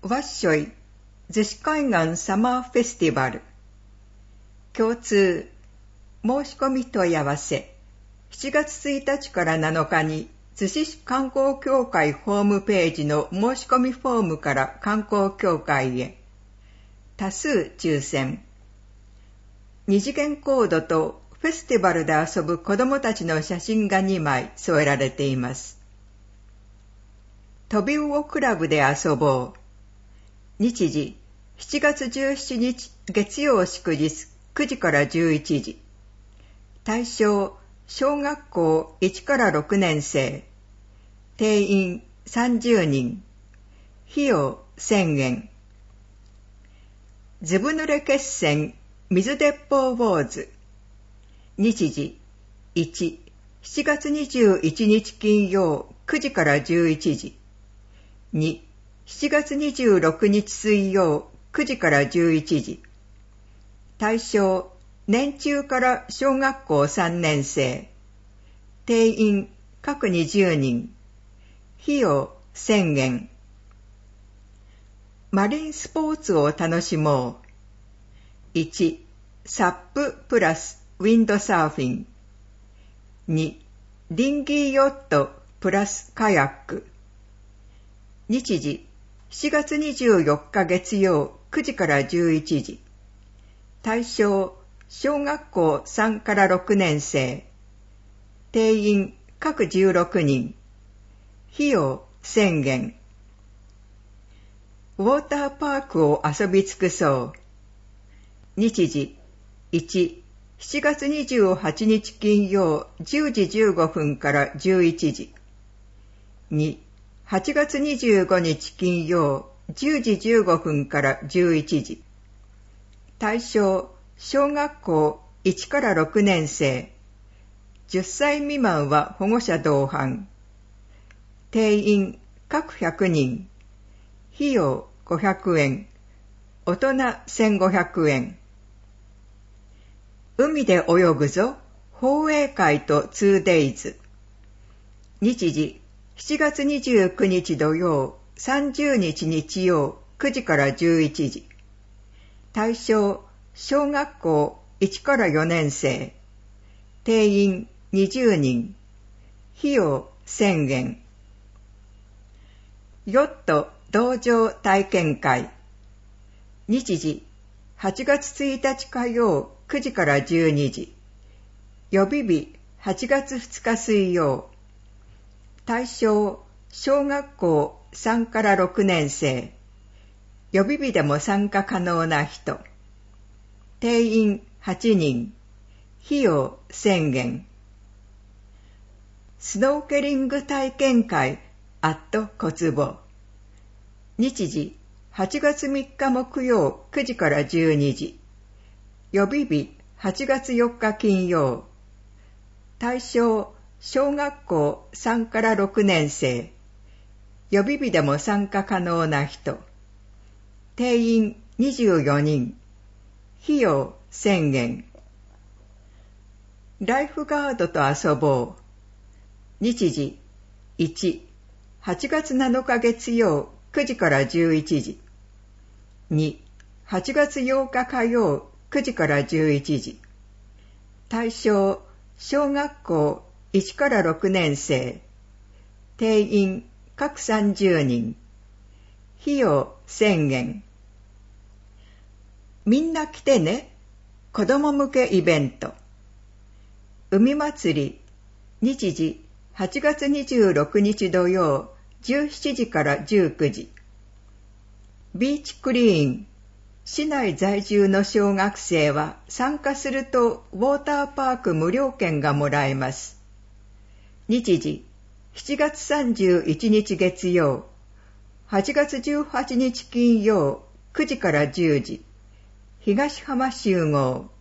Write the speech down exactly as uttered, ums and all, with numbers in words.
わっしょい逗子海岸サマーフェスティバル共通申し込み問い合わせしちがつついたちからなのかに逗子市観光協会ホームページの申し込みフォームから観光協会へ多数抽選二次元コードとフェスティバルで遊ぶ子どもたちの写真がにまい添えられています。飛び魚クラブで遊ぼう日時しちがつじゅうしちにち月曜祝日くじからじゅういちじ対象小学校いちからろくねん生定員さんじゅうにん費用せんえんずぶ濡れ決戦水鉄砲ウォーズ日時いち、しちがつにじゅういちにち金曜くじからじゅういちじに、しちがつにじゅうろくにち水曜くじからじゅういちじ対象年中から小学校さんねん生定員各にじゅうにん費用せんえんマリンスポーツを楽しもういち、サッププラスウィンドサーフィンに、ディンギーヨットプラスカヤック日時しちがつにじゅうよっか月曜くじからじゅういちじ対象小学校さんからろくねん生定員各じゅうろくにん費用せんえんウォーターパークを遊び尽くそう日時いち、しちがつにじゅうはちにち金曜じゅうじじゅうごふんからじゅういちじに、はちがつにじゅうごにち金曜じゅうじじゅうごふんからじゅういちじ対象小学校いちからろくねん生じゅっさい未満は保護者同伴定員各ひゃくにん費用ごひゃくえん大人せんごひゃくえん海で泳ぐぞ放映会と ツーデイズ日時しちがつにじゅうくにち土曜さんじゅうにち日曜くじからじゅういちじ対象小学校いちからよねん生定員にじゅうにん費用せんえんヨット同乗体験会日時はちがつついたち火曜くじからじゅうにじ予備日はちがつふつか水曜対象小学校さんからろくねん生予備日でも参加可能な人定員はちにん費用せんえんスノーケリング体験会アット小坪日時はちがつみっか木曜くじからじゅうにじ予備日はちがつよっか金曜対象小学校さんからろくねん生予備日でも参加可能な人定員にじゅうよにん費用せんえんライフガードと遊ぼう日時いち、はちがつなのか月曜くじからじゅういちじに、はちがつようか火曜くじからじゅういちじ対象小学校いちからろくねん生定員各さんじゅうにん費用せんえんみんな来てね子ども向けイベント海祭り日時はちがつにじゅうろくにち土曜じゅうしちじからじゅうくじビーチクリーン市内在住の小学生は参加するとウォーターパーク無料券がもらえます日時しちがつさんじゅういちにち月曜はちがつじゅうはちにち金曜くじからじゅうじ東浜集合